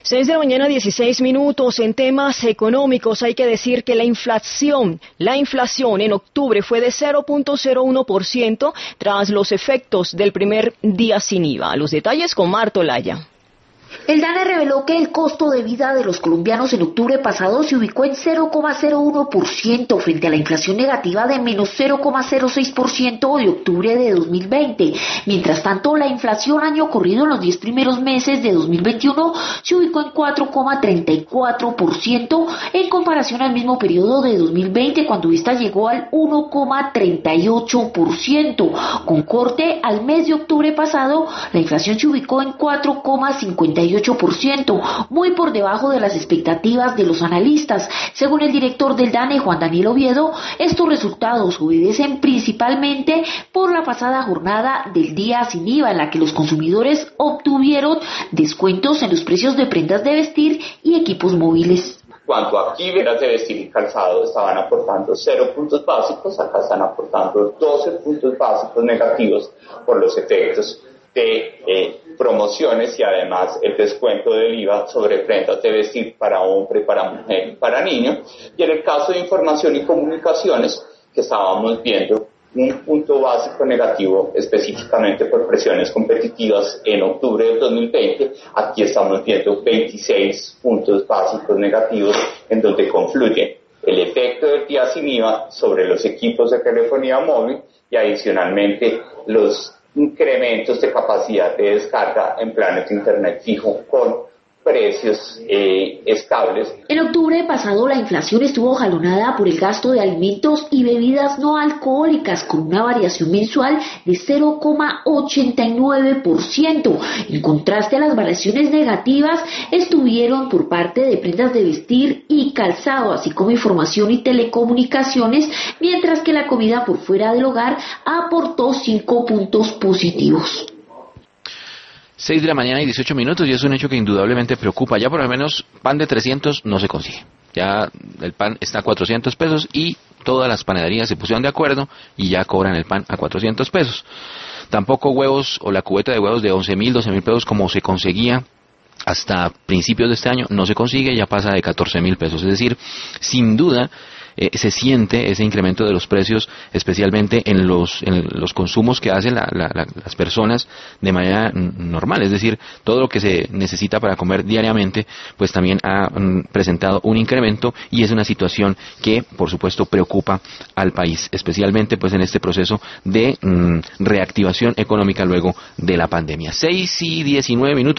6 de la mañana, 16 minutos. En temas económicos hay que decir que la inflación en octubre fue de 0.01% tras los efectos del primer día sin IVA. Los detalles con Marta Olaya. El DANE reveló que el costo de vida de los colombianos en octubre pasado se ubicó en 0,01% frente a la inflación negativa de menos 0,06% de octubre de 2020. Mientras tanto, la inflación año corrido en los 10 primeros meses de 2021 se ubicó en 4,34% en comparación al mismo periodo de 2020, cuando esta llegó al 1,38%. Con corte al mes de octubre pasado, la inflación se ubicó en 4,58%, muy por debajo de las expectativas de los analistas. Según el director del DANE, Juan Daniel Oviedo, estos resultados obedecen principalmente por la pasada jornada del día sin IVA, en la que los consumidores obtuvieron descuentos en los precios de prendas de vestir y equipos móviles. Cuanto aquí, prendas de vestir y calzado estaban aportando 0 puntos básicos, acá están aportando 12 puntos básicos negativos por los efectos de promociones y además el descuento del IVA sobre prendas de vestir para hombre, para mujer y para niño. Y en el caso de información y comunicaciones, que estábamos viendo un punto básico negativo específicamente por presiones competitivas en octubre del 2020, aquí estamos viendo 26 puntos básicos negativos en donde confluyen el efecto del día sin IVA sobre los equipos de telefonía móvil y adicionalmente los incrementos de capacidad de descarga en planes de internet fijo con precios estables. En octubre pasado la inflación estuvo jalonada por el gasto de alimentos y bebidas no alcohólicas con una variación mensual de 0,89%. En contraste, las variaciones negativas estuvieron por parte de prendas de vestir y calzado, así como información y telecomunicaciones, mientras que la comida por fuera del hogar aportó 5 puntos positivos. 6 de la mañana y 18 minutos y es un hecho que indudablemente preocupa. Ya por lo menos pan de 300 no se consigue. Ya el pan está a 400 pesos y todas las panaderías se pusieron de acuerdo y ya cobran el pan a 400 pesos. Tampoco huevos o la cubeta de huevos de 11.000, 12.000 pesos como se conseguía hasta principios de este año no se consigue, ya pasa de 14.000 pesos. Es decir, sin duda se siente ese incremento de los precios, especialmente en los consumos que hacen las personas de manera normal, es decir, todo lo que se necesita para comer diariamente, pues también ha presentado un incremento y es una situación que, por supuesto, preocupa al país, especialmente pues en este proceso de reactivación económica luego de la pandemia. 6 y 19 minutos.